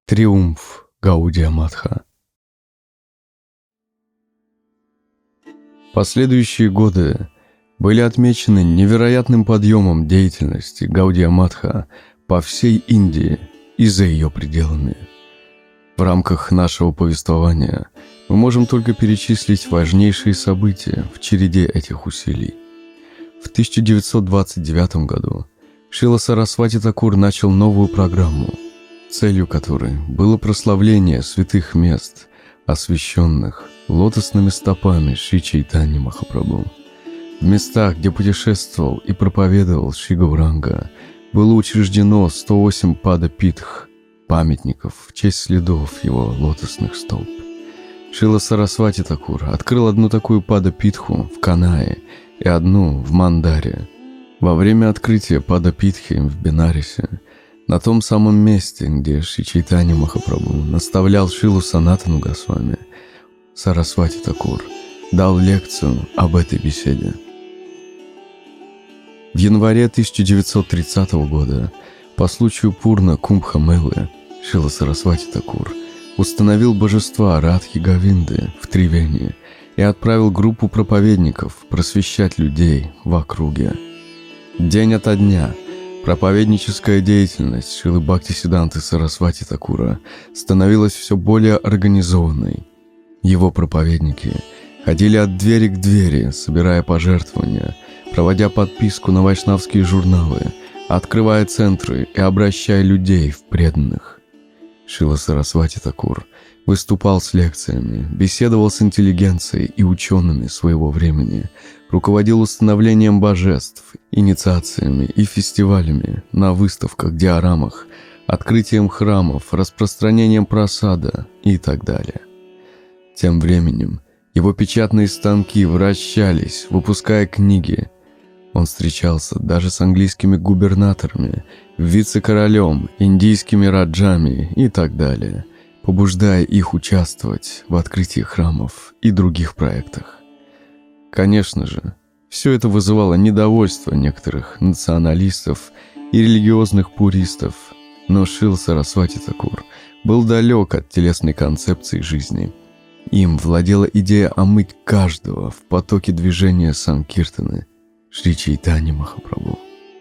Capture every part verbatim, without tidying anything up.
Триумф Гаудия Матха. Последующие годы были отмечены невероятным подъемом деятельности Гаудия Матха по всей Индии и за ее пределами. В рамках нашего повествования мы можем только перечислить важнейшие события в череде этих усилий. В тысяча девятьсот двадцать девятом году Шрила Сарасвати Такур начал новую программу, целью которой было прославление святых мест, освященных лотосными стопами Шри Чайтаньи Махапрабху. В местах, где путешествовал и проповедовал Шри Гауранга, было учреждено сто восемь пада-питх, памятников в честь следов его лотосных стоп. Шрила Сарасвати Такур открыл одну такую пада-питху в Канае и одну в Мандаре. Во время открытия пада-питхи в Бенарисе, на том самом месте, где Шри Чайтанья Махапрабху наставлял Шрилу Санатану Госвами, Сарасвати Такур дал лекцию об этой беседе. В январе тысяча девятьсот тридцатого года, по случаю Пурна Кумбха Мелы, Шрила Сарасвати Такур установил божества Радхи Говинды в Тривени и отправил группу проповедников просвещать людей в округе. День ото дня проповедническая деятельность Шрилы Бхактисиддханты Сарасвати Такура становилась все более организованной. Его проповедники ходили от двери к двери, собирая пожертвования, проводя подписку на вайшнавские журналы, открывая центры и обращая людей в преданных. Шрила Сарасвати Такур выступал с лекциями, беседовал с интеллигенцией и учеными своего времени, руководил установлением божеств, инициациями и фестивалями на выставках, диорамах, открытием храмов, распространением прасада и так далее. Тем временем его печатные станки вращались, выпуская книги. Он встречался даже с английскими губернаторами, вице-королем, индийскими раджами и так далее, побуждая их участвовать в открытии храмов и других проектах. Конечно же, все это вызывало недовольство некоторых националистов и религиозных пуристов, но Шрила Сарасвати Такур был далек от телесной концепции жизни. Им владела идея омыть каждого в потоке движения Санкиртаны Шри Чайтаньи Махапрабху.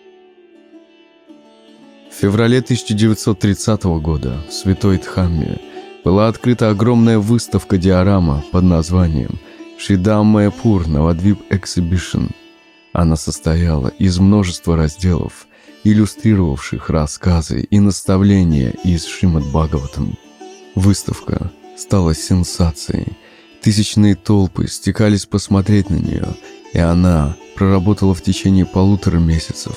В феврале тысяча девятьсот тридцатого года в Святой Дхамме была открыта огромная выставка диорама под названием Шри Даммая-пур Навадвип Exhibition. Она состояла из множества разделов, иллюстрировавших рассказы и наставления из Шримад Бхагаватам. Выставка стала сенсацией. Тысячные толпы стекались посмотреть на нее, и она проработала в течение полутора месяцев.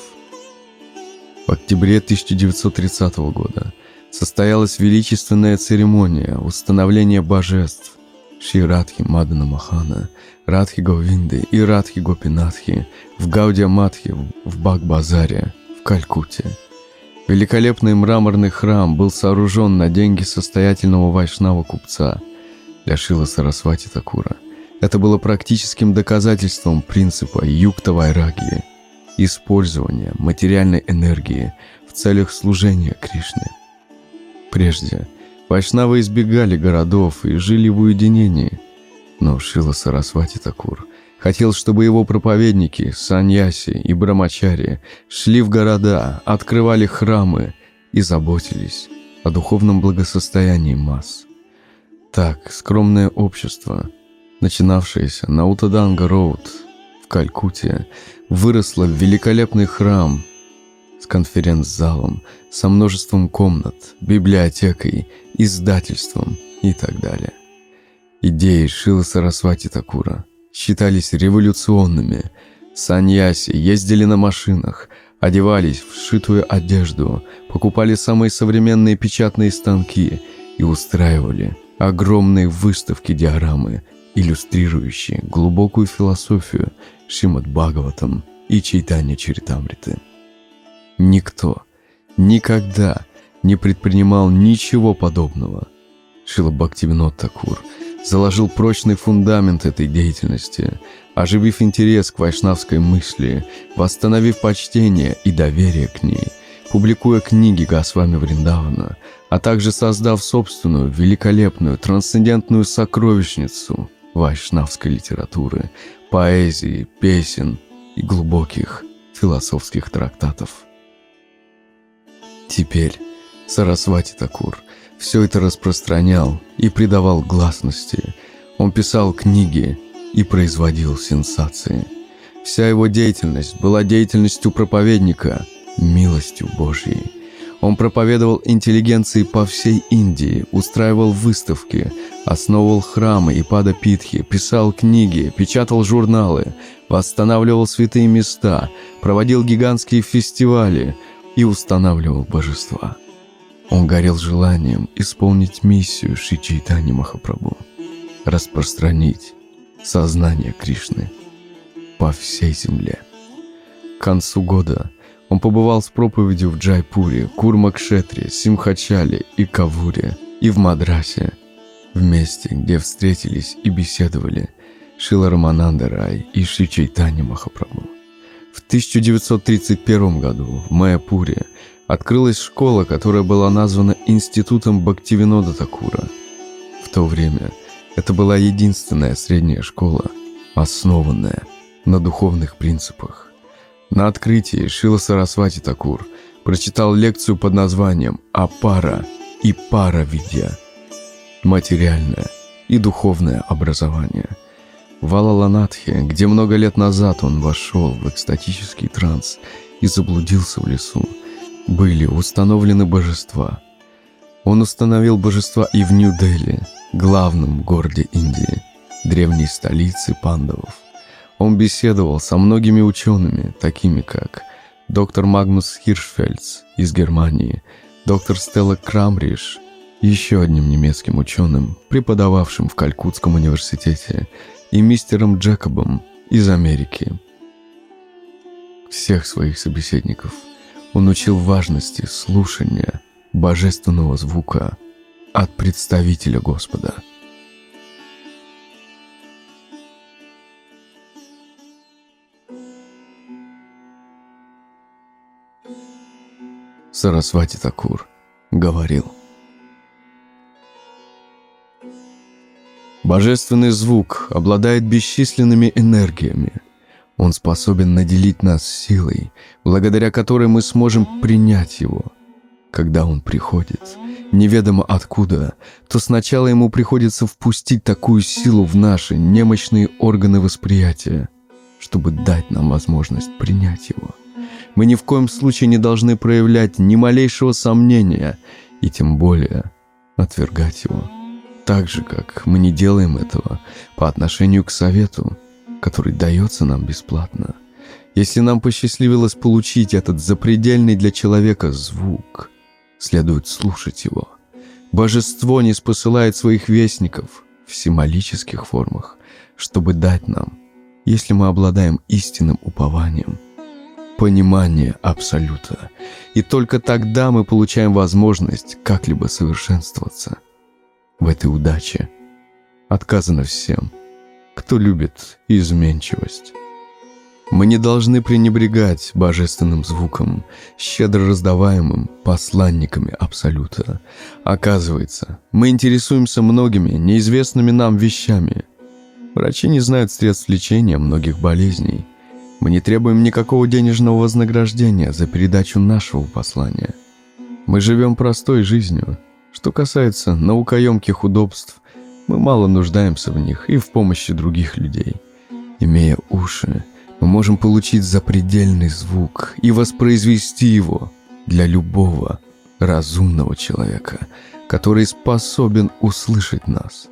В октябре тысяча девятьсот тридцатого года состоялась величественная церемония установления божеств Шри Радхи Мадана Мохана, Радхи Говинды и Радхи Гопинатхи в Гаудия Матхе в Баг-базаре в Калькутте. Великолепный мраморный храм был сооружен на деньги состоятельного вайшнава-купца. Для Шрилы Сарасвати Такура это было практическим доказательством принципа юкта-вайрагьи, использования материальной энергии в целях служения Кришне. Прежде вайшнавы избегали городов и жили в уединении, но Шрила Сарасвати Такур хотел, чтобы его проповедники, саньяси и брамачари шли в города, открывали храмы и заботились о духовном благосостоянии масс. Так, скромное общество, начинавшееся на Утаданга-роуд в Калькутте, выросло в великолепный храм с конференц-залом, со множеством комнат, библиотекой, издательством и так далее. Идеи Шрилы Сарасвати Такура считались революционными. Саньяси ездили на машинах, одевались в сшитую одежду, покупали самые современные печатные станки и устраивали огромные выставки-диорамы, иллюстрирующие глубокую философию Шримад Бхагаватам и Чайтанья Чаритамриты. Никто никогда не предпринимал ничего подобного. Шрила Бхактивинод Такур заложил прочный фундамент этой деятельности, оживив интерес к вайшнавской мысли, восстановив почтение и доверие к ней, публикуя книги Госвами Вриндавана, а также создав собственную великолепную трансцендентную сокровищницу вайшнавской литературы, поэзии, песен и глубоких философских трактатов. Теперь Сарасвати Такур все это распространял и придавал гласности. Он писал книги и производил сенсации. Вся его деятельность была деятельностью проповедника, милостью Божьей. Он проповедовал интеллигенции по всей Индии, устраивал выставки, основывал храмы и падапитхи, писал книги, печатал журналы, восстанавливал святые места, проводил гигантские фестивали и устанавливал божества. Он горел желанием исполнить миссию Шри Чайтаньи Махапрабху, распространить сознание Кришны по всей земле. К концу года он побывал с проповедью в Джайпуре, Курмакшетре, Симхачале и Кавуре, и в Мадрасе, в месте, где встретились и беседовали Шрила Рамананда Рай и Шри Чайтанья Махапрабху. В тысяча девятьсот тридцать первом году в Майяпуре открылась школа, которая была названа Институтом Бхактивинода Такура. В то время это была единственная средняя школа, основанная на духовных принципах. На открытии Шрила Сарасвати Такур прочитал лекцию под названием «Апара и Пара-видья» – материальное и духовное образование. В Алаланатхе, где много лет назад он вошел в экстатический транс и заблудился в лесу, были установлены божества. Он установил божества и в Нью-Дели, главном городе Индии, древней столице пандавов. Он беседовал со многими учеными, такими как доктор Магнус Хиршфельдс из Германии, доктор Стелла Крамриш, еще одним немецким ученым, преподававшим в Калькутском университете, и мистером Джекобом из Америки. Всех своих собеседников он учил важности слушания божественного звука от представителя Господа. Сарасвати Такур говорил: «Божественный звук обладает бесчисленными энергиями. Он способен наделить нас силой, благодаря которой мы сможем принять его. Когда он приходит, неведомо откуда, то сначала ему приходится впустить такую силу в наши немощные органы восприятия, чтобы дать нам возможность принять его. Мы ни в коем случае не должны проявлять ни малейшего сомнения и тем более отвергать его. Так же, как мы не делаем этого по отношению к совету, который дается нам бесплатно. Если нам посчастливилось получить этот запредельный для человека звук, следует слушать его. Божество ниспосылает своих вестников в символических формах, чтобы дать нам, если мы обладаем истинным упованием, понимание Абсолюта, и только тогда мы получаем возможность как-либо совершенствоваться. В этой удаче отказано всем, кто любит изменчивость. Мы не должны пренебрегать божественным звуком, щедро раздаваемым посланниками Абсолюта. Оказывается, мы интересуемся многими неизвестными нам вещами. Врачи не знают средств лечения многих болезней. Мы не требуем никакого денежного вознаграждения за передачу нашего послания. Мы живем простой жизнью. Что касается наукоемких удобств, мы мало нуждаемся в них и в помощи других людей. Имея уши, мы можем получить запредельный звук и воспроизвести его для любого разумного человека, который способен услышать нас.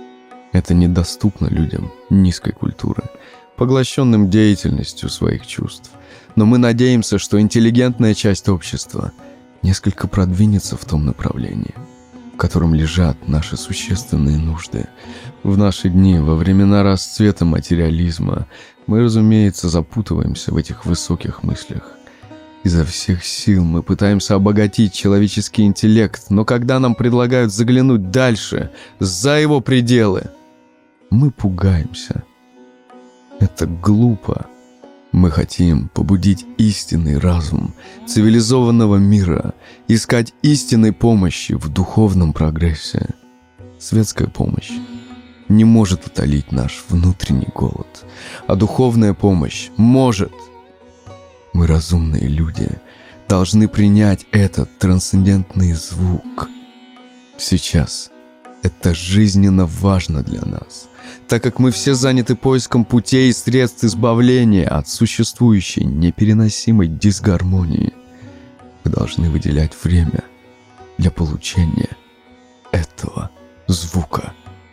Это недоступно людям низкой культуры, поглощенным деятельностью своих чувств. Но мы надеемся, что интеллигентная часть общества несколько продвинется в том направлении, в котором лежат наши существенные нужды. В наши дни, во времена расцвета материализма, мы, разумеется, запутываемся в этих высоких мыслях. Изо всех сил мы пытаемся обогатить человеческий интеллект, но когда нам предлагают заглянуть дальше, за его пределы, мы пугаемся. Это глупо, Мы хотим побудить истинный разум цивилизованного мира, искать истинной помощи в духовном прогрессе. Светская помощь не может утолить наш внутренний голод, а духовная помощь может. Мы, разумные люди, должны принять этот трансцендентный звук. Сейчас это жизненно важно для нас, так как мы все заняты поиском путей и средств избавления от существующей непереносимой дисгармонии. Мы должны выделять время для получения этого звука.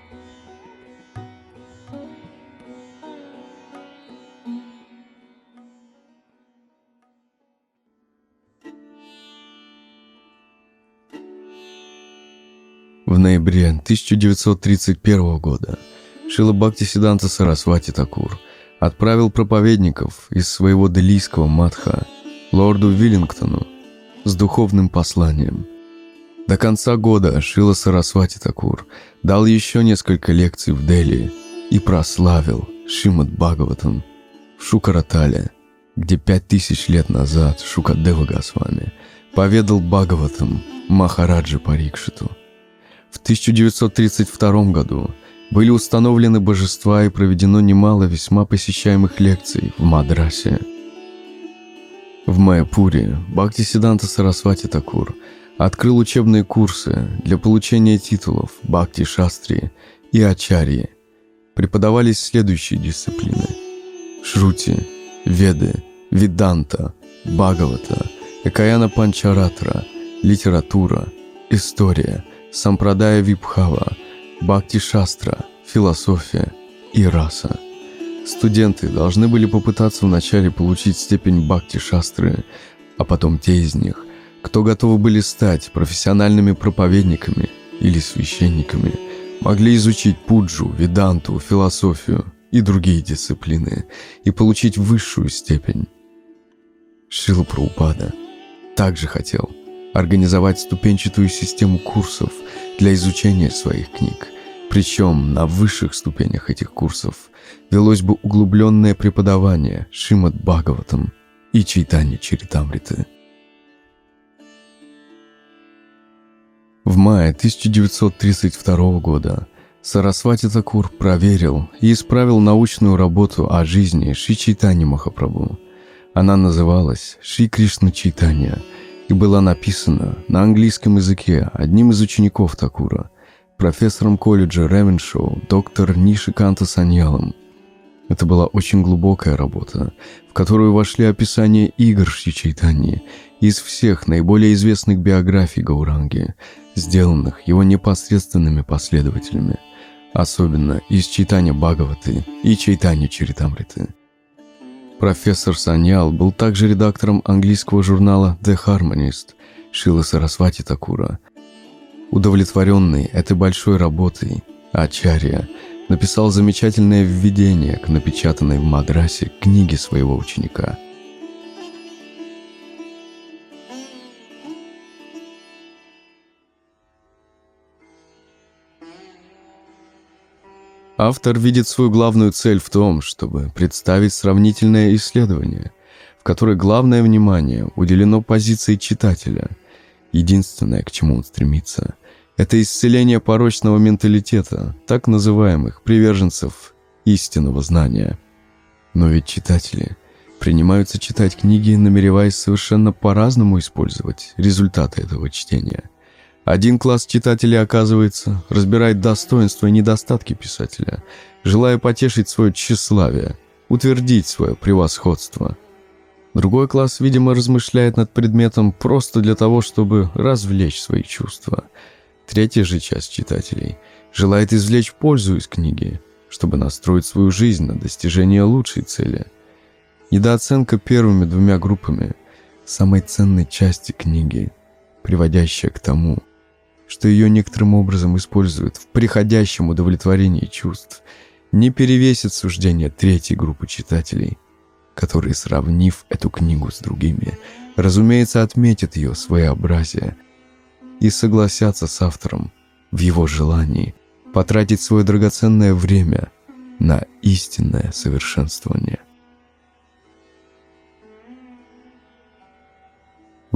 В ноябре тысяча девятьсот тридцать первого года Шрила Бхактисиддханта Сарасвати Такур отправил проповедников из своего делийского матха лорду Виллингтону с духовным посланием. До конца года Шрила Сарасвати Такур дал еще несколько лекций в Дели и прославил Шримад Бхагаватам в Шукаратале, где пять тысяч лет назад Шукадева Госвами поведал Бхагаватам Махараджи Парикшиту. В тысяча девятьсот тридцать втором году были установлены божества и проведено немало весьма посещаемых лекций в Мадрасе. В Майяпуре Бхактисиддханта Сарасвати Такур открыл учебные курсы для получения титулов Бхакти-шастри и Ачарьи. Преподавались следующие дисциплины: Шрути, Веды, Веданта, Бхагавата, Экаяна Панчаратра, литература, история, Сампрадая Вибхава, Бхакти-шастра, философия и раса. Студенты должны были попытаться вначале получить степень Бхакти-шастры, а потом те из них, кто готовы были стать профессиональными проповедниками или священниками, могли изучить пуджу, веданту, философию и другие дисциплины и получить высшую степень. Шрила Прабхупада также хотел организовать ступенчатую систему курсов для изучения своих книг. Причем на высших ступенях этих курсов велось бы углубленное преподавание Шримад Бхагаватам и Чайтанья Чаритамриты. В мае тысяча девятьсот тридцать второго года Сарасвати Такур проверил и исправил научную работу о жизни Шри Чайтаньи Махапрабху. Она называлась Шри Кришна Чайтанья и была написана на английском языке одним из учеников Такура, профессором колледжа Ревеншоу, доктор Нишиканта Саньялом. Это была очень глубокая работа, в которую вошли описания игр Шри Чайтаньи из всех наиболее известных биографий Гауранги, сделанных его непосредственными последователями, особенно из Чайтанья Бхагаваты и Чайтанья Чаритамриты. Профессор Саньял был также редактором английского журнала The Harmonist Шрилы Сарасвати Такура. Удовлетворенный этой большой работой, Ачарья написал замечательное введение к напечатанной в Мадрасе книге своего ученика. Автор видит свою главную цель в том, чтобы представить сравнительное исследование, в которой главное внимание уделено позиции читателя. Единственное, к чему он стремится, это исцеление порочного менталитета, так называемых приверженцев истинного знания. Но ведь читатели принимаются читать книги, намереваясь совершенно по-разному использовать результаты этого чтения. Один класс читателей, оказывается, разбирает достоинства и недостатки писателя, желая потешить свое тщеславие, утвердить свое превосходство. Другой класс, видимо, размышляет над предметом просто для того, чтобы развлечь свои чувства. Третья же часть читателей желает извлечь пользу из книги, чтобы настроить свою жизнь на достижение лучшей цели. Недооценка первыми двумя группами самой ценной части книги, приводящая к тому, что ее некоторым образом используют в приходящем удовлетворении чувств, не перевесит суждение третьей группы читателей, которые, сравнив эту книгу с другими, разумеется, отметят ее своеобразие и согласятся с автором в его желании потратить свое драгоценное время на истинное совершенствование.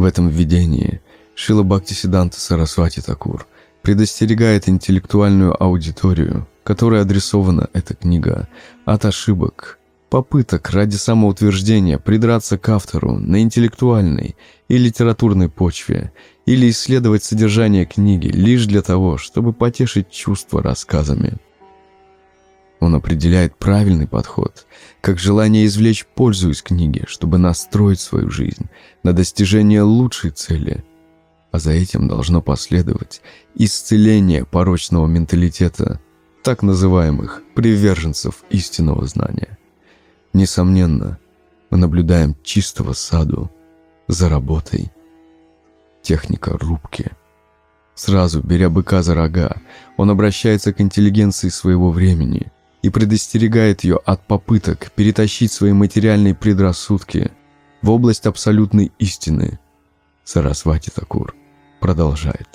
В этом введении Шрила Бхактисиддханта Сарасвати Такур предостерегает интеллектуальную аудиторию, которой адресована эта книга, от ошибок, попыток ради самоутверждения придраться к автору на интеллектуальной и литературной почве или исследовать содержание книги лишь для того, чтобы потешить чувства рассказами. Он определяет правильный подход, как желание извлечь пользу из книги, чтобы настроить свою жизнь на достижение лучшей цели, а за этим должно последовать исцеление порочного менталитета так называемых приверженцев истинного знания. Несомненно, мы наблюдаем чистого саду за работой. Техника рубки. Сразу, беря быка за рога, он обращается к интеллигенции своего времени и предостерегает ее от попыток перетащить свои материальные предрассудки в область абсолютной истины. Сарасвати Такур продолжает.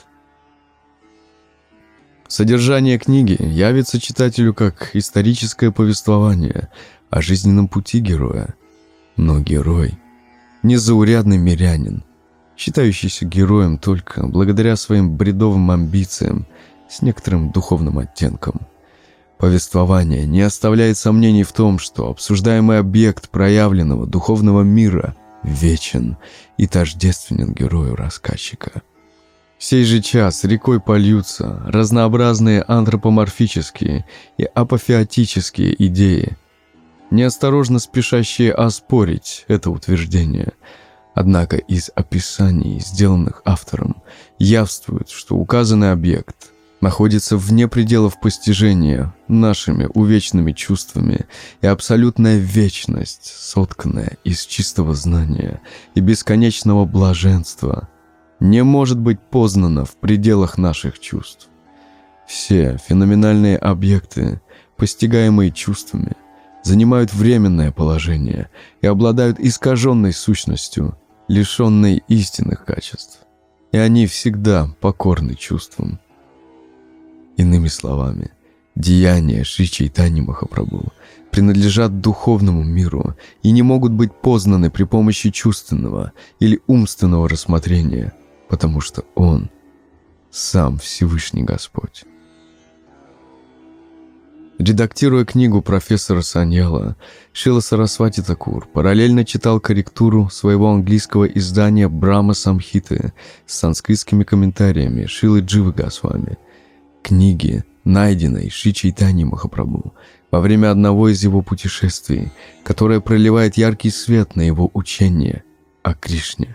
Содержание книги явится читателю как историческое повествование о жизненном пути героя. Но герой – незаурядный мирянин, считающийся героем только благодаря своим бредовым амбициям с некоторым духовным оттенком. Повествование не оставляет сомнений в том, что обсуждаемый объект проявленного духовного мира вечен и тождественен герою рассказчика. В сей же час рекой польются разнообразные антропоморфические и апофеотические идеи, неосторожно спешащие оспорить это утверждение. Однако из описаний, сделанных автором, явствует, что указанный объект находится вне пределов постижения нашими увечными чувствами, и абсолютная вечность, сотканная из чистого знания и бесконечного блаженства, не может быть познана в пределах наших чувств. Все феноменальные объекты, постигаемые чувствами, занимают временное положение и обладают искаженной сущностью, лишенной истинных качеств, и они всегда покорны чувствам. Иными словами, деяния Шри Чайтаньи Махапрабху принадлежат духовному миру и не могут быть познаны при помощи чувственного или умственного рассмотрения, потому что Он сам Всевышний Господь. Редактируя книгу профессора Саньяла, Шрила Сарасвати Такур параллельно читал корректуру своего английского издания Брахма Самхиты с санскритскими комментариями Шрилы Дживы Госвами, книги, найденной Шри Чайтаньей Махапрабху во время одного из его путешествий, которое проливает яркий свет на его учение о Кришне.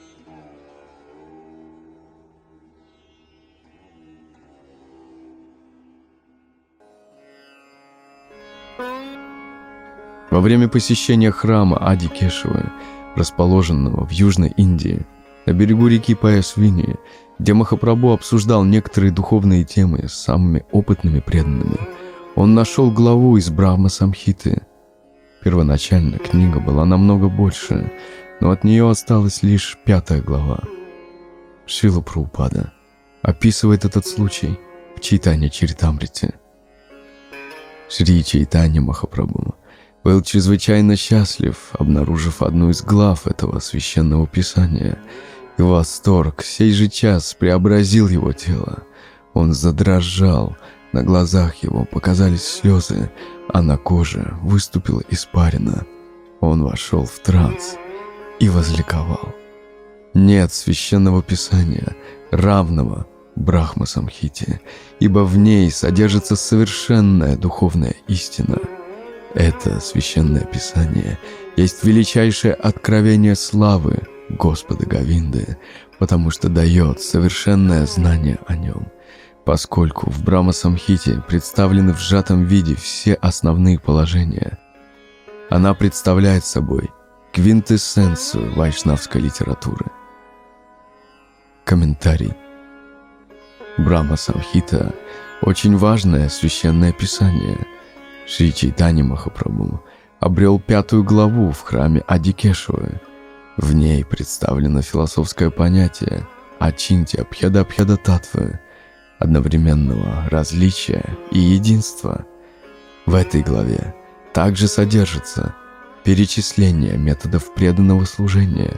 Во время посещения храма Ади Кешавы, расположенного в Южной Индии, на берегу реки Паясвини, где Махапрабху обсуждал некоторые духовные темы с самыми опытными преданными, он нашел главу из Брахма Самхиты. Первоначально книга была намного больше, но от нее осталась лишь пятая глава. Шрила Прабхупада описывает этот случай в Чайтанья Чаритамрите. Шри Чайтанья Махапрабху был чрезвычайно счастлив, обнаружив одну из глав этого священного писания, и восторг в сей же час преобразил его тело. Он задрожал, на глазах его показались слезы, а на коже выступила испарина. Он вошел в транс и возликовал. Нет священного писания, равного Брахма Самхите, ибо в ней содержится совершенная духовная истина. Это священное писание есть величайшее откровение славы Господа Говинды, потому что дает совершенное знание о нем. Поскольку в Брахма Самхите представлены в сжатом виде все основные положения, она представляет собой квинтэссенцию вайшнавской литературы. Комментарий. Брахма Самхита – очень важное священное писание. Шри Чайтанья Махапрабху обрел пятую главу в храме Ади Кешавы. В ней представлено философское понятие ачинтья бхеда-бхеда татвы, одновременного различия и единства. В этой главе также содержится перечисление методов преданного служения,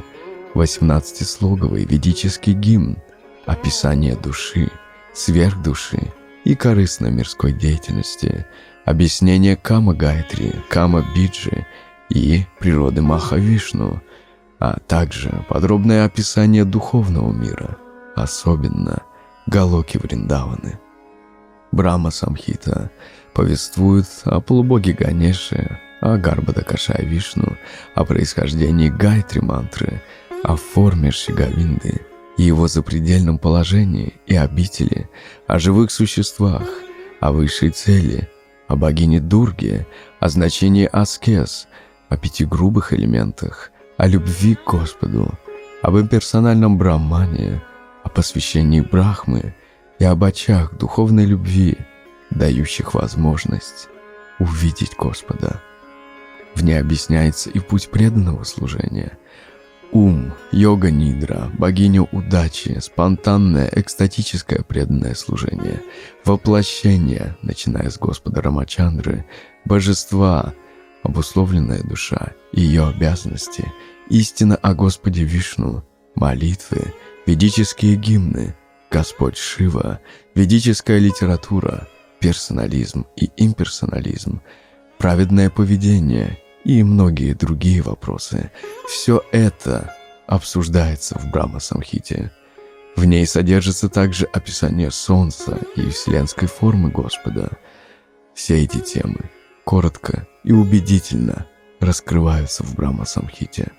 восемнадцатислоговый ведический гимн, описание души, сверхдуши и корыстно-мирской деятельности, объяснение Кама-гайтри, Кама-биджи и природы Маха-вишну, а также подробное описание духовного мира, особенно Галоки Вриндаваны. Брахма-самхита повествует о полубоге Ганеше, о Гарбхадакашае Вишну, о происхождении Гайтри-мантры, о форме Шри-Говинды и его запредельном положении и обители, о живых существах, о высшей цели, о богине Дурге, о значении аскез, о пяти грубых элементах, о любви к Господу, об имперсональном Брахмане, о посвящении Брахмы и об очах духовной любви, дающих возможность увидеть Господа. В ней объясняется и путь преданного служения. Ум, йога-нидра, богиня удачи, спонтанное, экстатическое преданное служение, воплощение, начиная с Господа Рамачандры, божества, обусловленная душа и ее обязанности, истина о Господе Вишну, молитвы, ведические гимны, Господь Шива, ведическая литература, персонализм и имперсонализм, праведное поведение и многие другие вопросы. Все это обсуждается в Брахма-самхите. В ней содержится также описание Солнца и вселенской формы Господа. Все эти темы коротко и убедительно раскрываются в Брахма-самхите.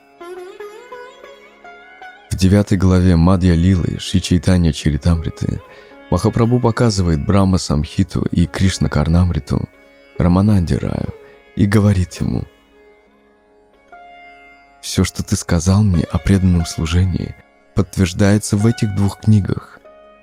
В девятой главе Мадья-лилы Шри Чайтанья Чаритамриты Махапрабху показывает Брахма-самхиту и Кришна-карнамриту Рамананде Раю и говорит ему: «Все, что ты сказал мне о преданном служении, подтверждается в этих двух книгах».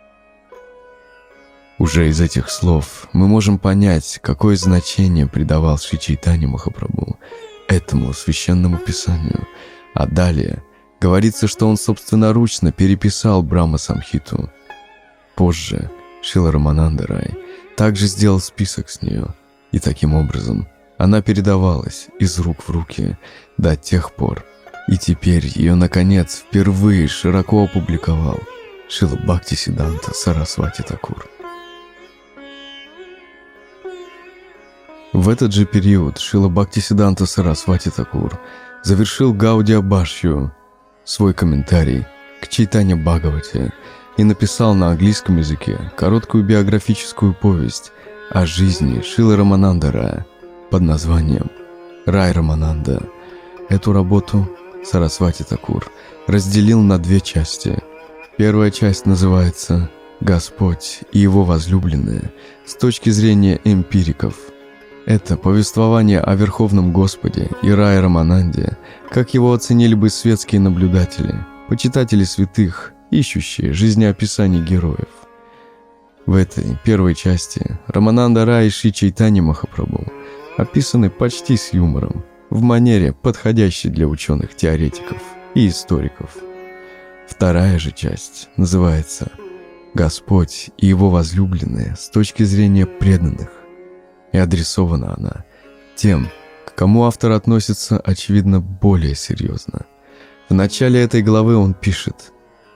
Уже из этих слов мы можем понять, какое значение придавал Шри Чайтанья Махапрабху этому священному писанию, а далее говорится, что он собственноручно переписал Брахма-самхиту. Позже Шрила Рамананда Рай также сделал список с нее, и таким образом она передавалась из рук в руки до тех пор, и теперь ее, наконец, впервые широко опубликовал Шрила Бхактисиддханта Сарасвати Такур. В этот же период Шрила Бхактисиддханта Сарасвати Такур завершил Гаудия-бхашью, свой комментарий к Чайтанья Бхагавате, и написал на английском языке короткую биографическую повесть о жизни Шрилы Рамананда Рая под названием «Рай Рамананда». Эту работу Сарасвати Такур разделил на две части. Первая часть называется «Господь и его возлюбленные» с точки зрения эмпириков. Это повествование о Верховном Господе и Рае Рамананде, как его оценили бы светские наблюдатели, почитатели святых, ищущие жизнеописаний героев. В этой первой части Рамананда Рай и Шри Чайтанья Махапрабху описаны почти с юмором, в манере, подходящей для ученых-теоретиков и историков. Вторая же часть называется «Господь и его возлюбленные» с точки зрения преданных, и адресована она тем, к кому автор относится, очевидно, более серьезно. В начале этой главы он пишет: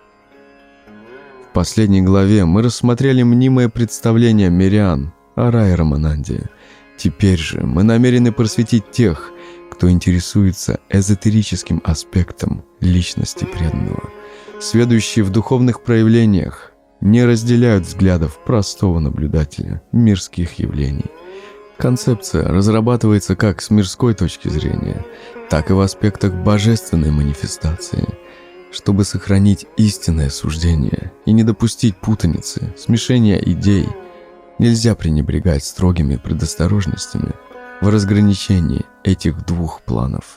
«В последней главе мы рассмотрели мнимое представление мирян о Рае Рамананде. Теперь же мы намерены просветить тех, кто интересуется эзотерическим аспектом личности преданного. Сведущие в духовных проявлениях не разделяют взглядов простого наблюдателя мирских явлений. Концепция разрабатывается как с мирской точки зрения, так и в аспектах божественной манифестации, чтобы сохранить истинное суждение и не допустить путаницы, смешения идей. Нельзя пренебрегать строгими предосторожностями в разграничении этих двух планов».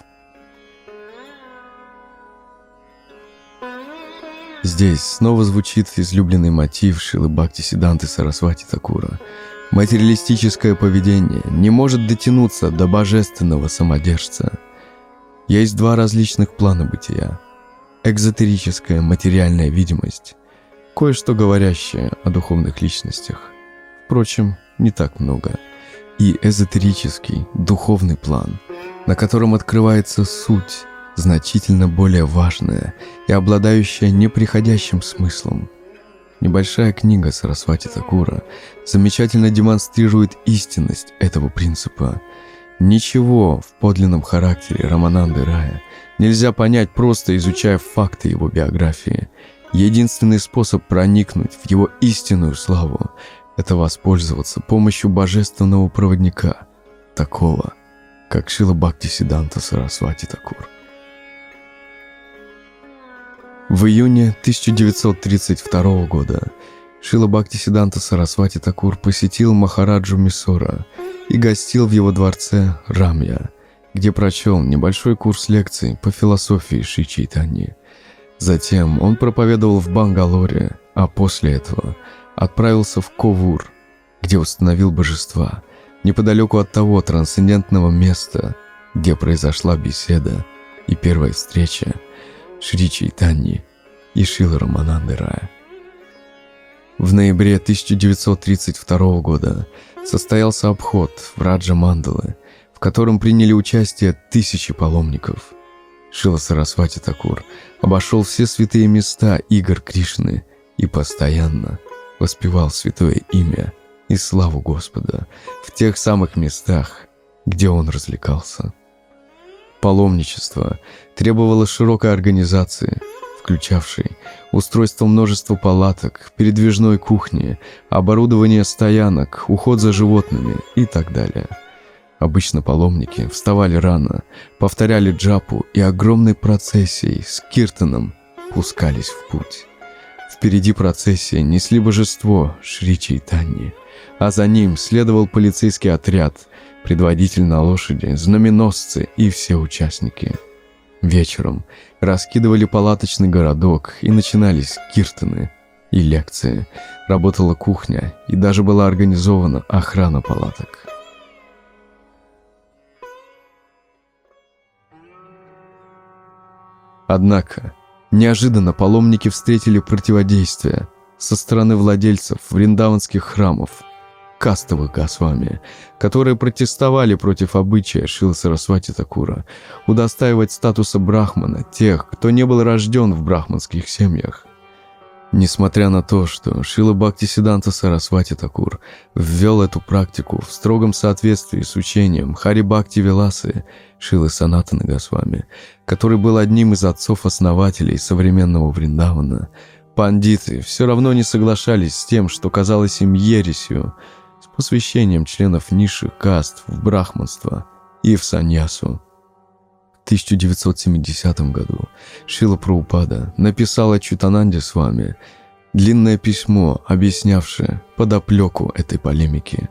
Здесь снова звучит излюбленный мотив Шрилы Бхактисиддханты Сарасвати Такура. Материалистическое поведение не может дотянуться до божественного самодержца. Есть два различных плана бытия. Экзотерическая материальная видимость, кое-что говорящее о духовных личностях, впрочем, не так много, и эзотерический духовный план, на котором открывается суть значительно более важное и обладающее неприходящим смыслом. Небольшая книга Сарасвати Такура замечательно демонстрирует истинность этого принципа. Ничего в подлинном характере Рамананды Рая нельзя понять, просто изучая факты его биографии. Единственный способ проникнуть в его истинную славу – это воспользоваться помощью божественного проводника, такого, как Шрила Бхактисиддханта Сарасвати Такур. В июне тысяча девятьсот тридцать второго года Шрила Бхактисиддханта Сарасвати Такур посетил Махараджу Мисора и гостил в его дворце Рамья, где прочел небольшой курс лекций по философии Шри Чайтаньи. Затем он проповедовал в Бангалоре, а после этого отправился в Ковур, где установил божества, неподалеку от того трансцендентного места, где произошла беседа и первая встреча Шри Чайтаньи и Шрилы Рамананды Рая. В ноябре тысяча девятьсот тридцать второго года состоялся обход в Раджа-Мандалы, в котором приняли участие тысячи паломников. Шрила Сарасвати Такур обошел все святые места игр Кришны и постоянно воспевал святое имя и славу Господа в тех самых местах, где он развлекался. Паломничество требовало широкой организации, включавшей устройство множества палаток, передвижной кухни, оборудование стоянок, уход за животными и так далее. Обычно паломники вставали рано, повторяли джапу и огромной процессией с киртаном пускались в путь. Впереди процессии несли божество Шри Чайтаньи, а за ним следовал полицейский отряд, предводитель на лошади, знаменосцы и все участники. Вечером раскидывали палаточный городок и начинались киртаны и лекции, работала кухня и даже была организована охрана палаток. Однако, неожиданно паломники встретили противодействие со стороны владельцев вриндаванских храмов, кастовых Госвами, которые протестовали против обычая Шрилы Сарасвати Такура удостаивать статуса брахмана тех, кто не был рожден в брахманских семьях. Несмотря на то, что Шрила Бхактисиддханта Сарасвати Такур ввел эту практику в строгом соответствии с учением Хари Бхакти Виласы Шрилы Санатаны Госвами, который был одним из отцов-основателей современного Вриндавана, пандиты все равно не соглашались с тем, что казалось им ересью, с посвящением членов низших каст в брахманство и в саньясу. В тысяча девятьсот семидесятом году Шрила Прабхупада написал Ачютананде Свами длинное письмо, объяснявшее подоплеку этой полемики.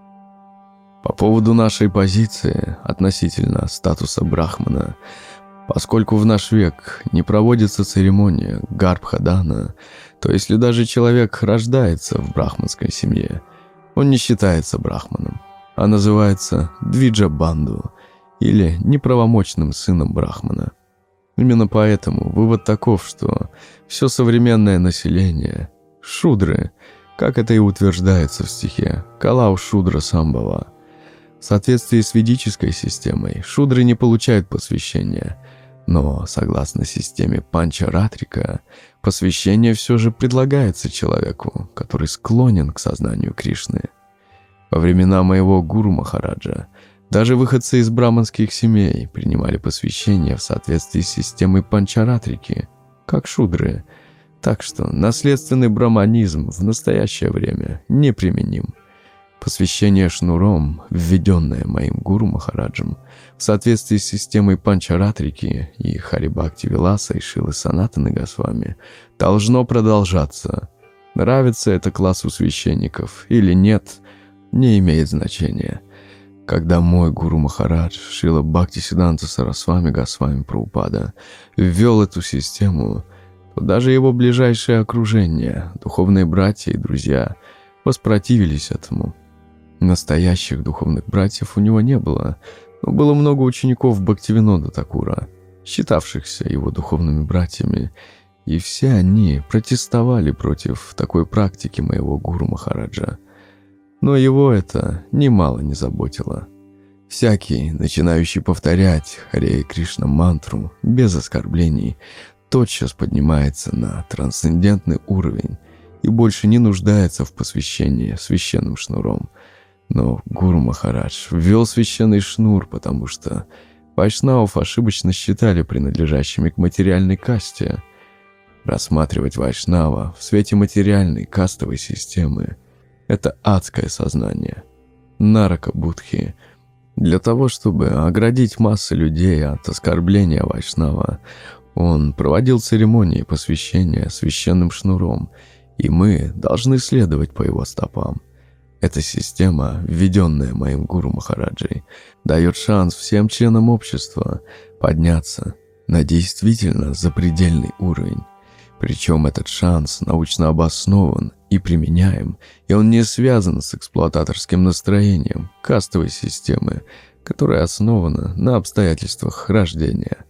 По поводу нашей позиции относительно статуса брахмана, поскольку в наш век не проводится церемония гарбха-дана, то если даже человек рождается в брахманской семье, он не считается брахманом, а называется двиджа-банду, или неправомочным сыном брахмана. Именно поэтому вывод таков, что все современное население – шудры, как это и утверждается в стихе «Калау шудра самбава». В соответствии с ведической системой шудры не получают посвящения, но, согласно системе Панчаратрика, посвящение все же предлагается человеку, который склонен к сознанию Кришны. Во времена моего гуру Махараджа даже выходцы из браманских семей принимали посвящение в соответствии с системой Панчаратрики, как шудры, так что наследственный браманизм в настоящее время неприменим. Посвящение шнуром, введенное моим гуру Махараджем, в соответствии с системой Панчаратрики и Хари Бхакти Виласа и Шрилы Санатаны Госвами, должно продолжаться. Нравится это классу священников или нет, не имеет значения. Когда мой гуру Махарадж Шрила Бхактисиддханта Сарасвами Госвами Прабхупада ввел эту систему, то даже его ближайшее окружение, духовные братья и друзья, воспротивились этому. Настоящих духовных братьев у него не было, но было много учеников Бхактивинода Такура, считавшихся его духовными братьями, и все они протестовали против такой практики моего гуру Махараджа. Но его это немало не заботило. Всякий, начинающий повторять Харе Кришна мантру без оскорблений, тотчас поднимается на трансцендентный уровень и больше не нуждается в посвящении священным шнуром. Но Гуру Махарадж ввел священный шнур, потому что вайшнавов ошибочно считали принадлежащими к материальной касте. Рассматривать вайшнава в свете материальной кастовой системы – это адское сознание, нарака будхи. Для того, чтобы оградить массы людей от оскорбления вайшнава, он проводил церемонии посвящения священным шнуром, и мы должны следовать по его стопам. Эта система, введенная моим гуру Махараджей, дает шанс всем членам общества подняться на действительно запредельный уровень. Причем этот шанс научно обоснован и применяем, и он не связан с эксплуататорским настроением кастовой системы, которая основана на обстоятельствах рождения.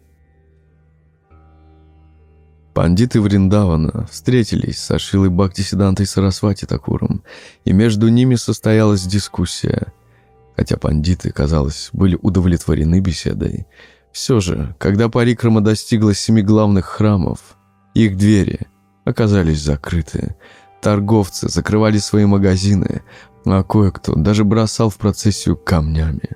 Пандиты Вриндавана встретились с Шрилой Бхактисидантой Сарасвати Такуром, и между ними состоялась дискуссия. Хотя пандиты, казалось, были удовлетворены беседой, все же, когда парикрама достигла семи главных храмов, их двери оказались закрыты, торговцы закрывали свои магазины, а кое-кто даже бросал в процессию камнями.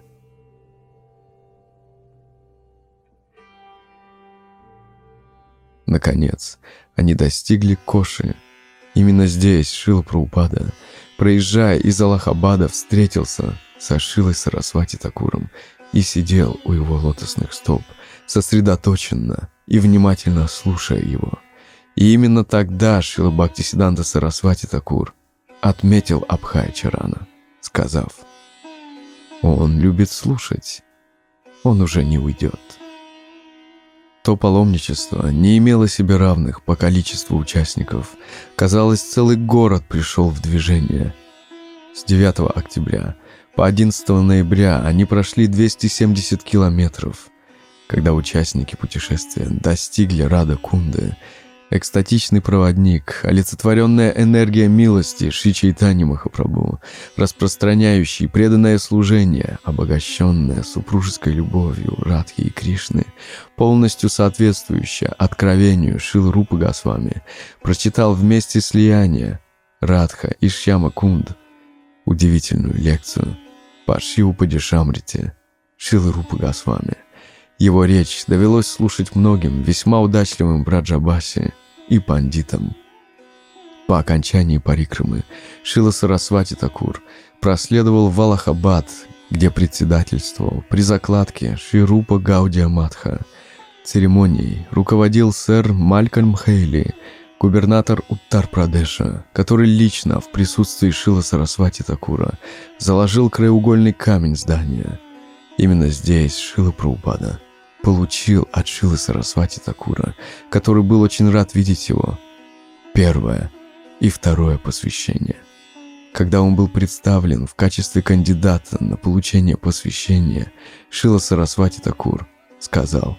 Наконец, они достигли Коши. Именно здесь Шрила Прабхупада, проезжая из Аллахабада, встретился со Шрилой Сарасвати Такуром и сидел у его лотосных стоп, сосредоточенно и внимательно слушая его. И именно тогда Шрила Бхактисиданта Сарасвати Такур отметил Абхая Чарана, сказав: «Он любит слушать, он уже не уйдет». То паломничество не имело себе равных по количеству участников. Казалось, целый город пришел в движение. С девятого октября по одиннадцатого ноября они прошли двести семьдесят километров. Когда участники путешествия достигли Рада-Кунды, экстатичный проводник, олицетворенная энергия милости Шри Чайтанья Махапрабху, распространяющий преданное служение, обогащенное супружеской любовью Радхи и Кришны, полностью соответствующее откровению Шрилы Рупы Госвами, прочитал вместе слияния Радха и Шьяма Кунд удивительную лекцию по Шри-Упадешамрите Шрилы Рупы Госвами. Его речь довелось слушать многим весьма удачливым браджабаси и пандитам. По окончании парикрамы Шрила Сарасвати Такур проследовал в Аллахабад, где председательствовал при закладке Шри Рупа Гаудия Матха. Церемонией руководил сэр Малькольм Хейли, губернатор Уттар-Прадеша, который лично в присутствии Шрила Сарасвати Такура заложил краеугольный камень здания. Именно здесь Шрила Прабхупада получил от Шрилы Сарасвати Такура, который был очень рад видеть его, первое и второе посвящение. Когда он был представлен в качестве кандидата на получение посвящения, Шрила Сарасвати Такур сказал: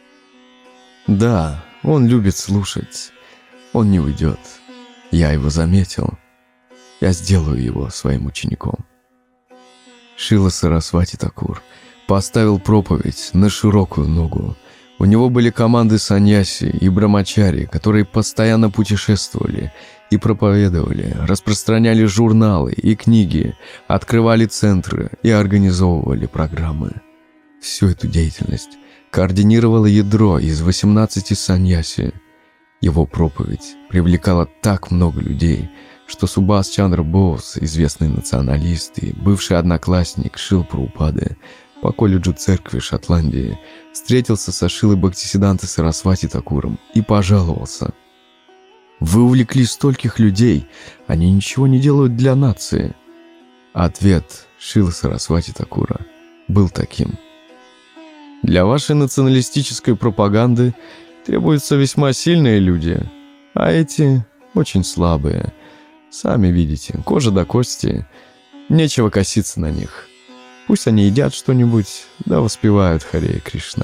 «Да, он любит слушать, он не уйдет. Я его заметил. Я сделаю его своим учеником». Шрила Сарасвати Такур поставил проповедь на широкую ногу. У него были команды саньяси и брамачари, которые постоянно путешествовали и проповедовали, распространяли журналы и книги, открывали центры и организовывали программы. Всю эту деятельность координировало ядро из восемнадцати саньяси. Его проповедь привлекала так много людей, что Субхас Чандра Боус, известный националист и бывший одноклассник Шрилы Прабхупады по колледжу церкви Шотландии, встретился со Шрилой Бхактисидантой Сарасвати Такуром и пожаловался: «Вы увлекли стольких людей, они ничего не делают для нации». Ответ Шрилы Сарасвати Такура был таким: «Для вашей националистической пропаганды требуются весьма сильные люди, а эти очень слабые. Сами видите, кожа до кости, нечего коситься на них. Пусть они едят что-нибудь, да воспевают Харе Кришна».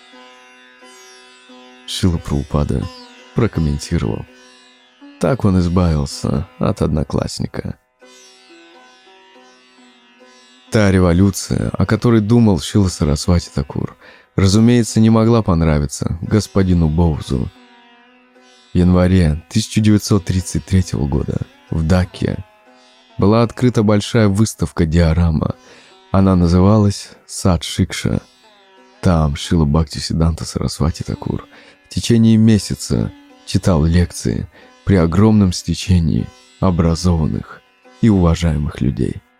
Шрила Прабхупада прокомментировал: так он избавился от одноклассника. Та революция, о которой думал Шила Сарасвати Такур, разумеется, не могла понравиться господину Боузу. В январе тысяча девятьсот тридцать третьего года в Дакке была открыта большая выставка диорама. Она называлась «Сад Шикша». Там Шрила Бхактисиддханта Сарасвати Такур в течение месяца читал лекции при огромном стечении образованных и уважаемых людей.